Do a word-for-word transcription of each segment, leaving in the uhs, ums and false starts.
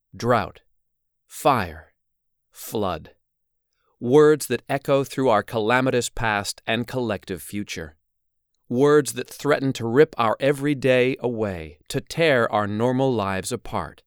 drought, fire, flood. Words that echo through our calamitous past and collective future. Words that threaten to rip our everyday away, to tear our normal lives apart.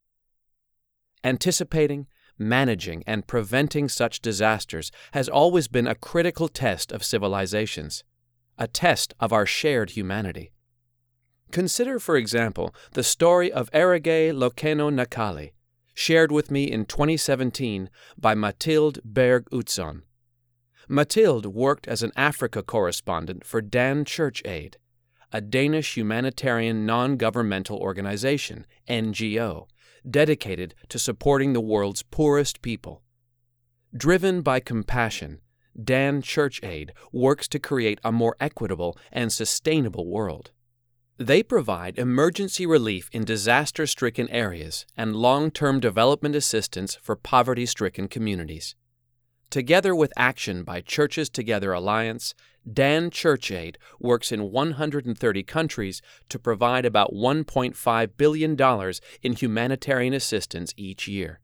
Anticipating, managing, and preventing such disasters has always been a critical test of civilizations, a test of our shared humanity. Consider, for example, the story of Erege Lokeno Nakali, shared with me in twenty seventeen by Mathilde Berg-Utzon. Mathilde worked as an Africa correspondent for Dan Church Aid, a Danish humanitarian non-governmental organization, N G O, dedicated to supporting the world's poorest people. Driven by compassion, Dan Church Aid works to create a more equitable and sustainable world. They provide emergency relief in disaster-stricken areas and long-term development assistance for poverty-stricken communities. Together with action by Churches Together Alliance, Dan Church Aid works in one hundred thirty countries to provide about one point five billion dollars in humanitarian assistance each year.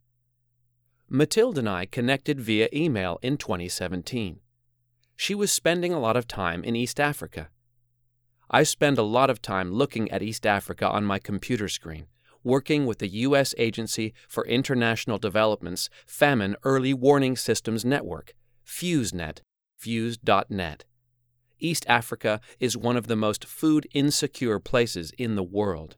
Mathilde and I connected via email in twenty seventeen. She was spending a lot of time in East Africa. I spend a lot of time looking at East Africa on my computer screen, working with the U S Agency for International Development's Famine Early Warning Systems Network, FuseNet, fuse dot net. East Africa is one of the most food-insecure places in the world.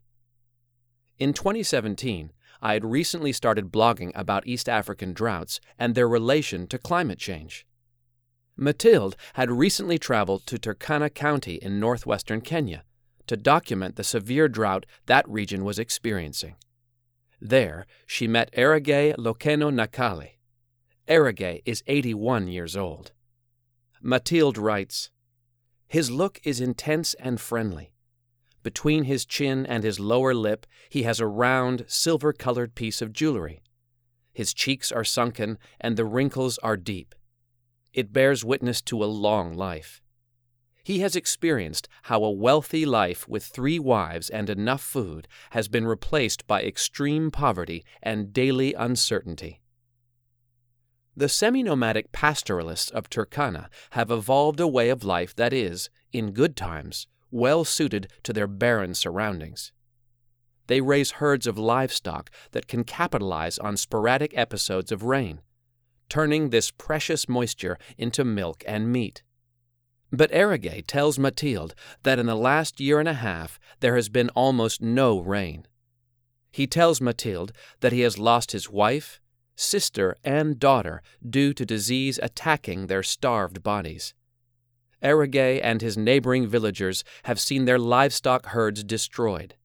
In twenty seventeen, I had recently started blogging about East African droughts and their relation to climate change. Mathilde had recently traveled to Turkana County in northwestern Kenya to document the severe drought that region was experiencing. There, she met Erege Lokeno Nakali. Erege is eighty-one years old. Mathilde writes, "His look is intense and friendly. Between his chin and his lower lip, he has a round, silver-colored piece of jewelry. His cheeks are sunken, and the wrinkles are deep. It bears witness to a long life. He has experienced how a wealthy life with three wives and enough food has been replaced by extreme poverty and daily uncertainty." The semi-nomadic pastoralists of Turkana have evolved a way of life that is, in good times, well suited to their barren surroundings. They raise herds of livestock that can capitalize on sporadic episodes of rain, turning this precious moisture into milk and meat. But Erege tells Mathilde that in the last year and a half there has been almost no rain. He tells Mathilde that he has lost his wife, sister, and daughter due to disease attacking their starved bodies. Erege and his neighboring villagers have seen their livestock herds destroyed.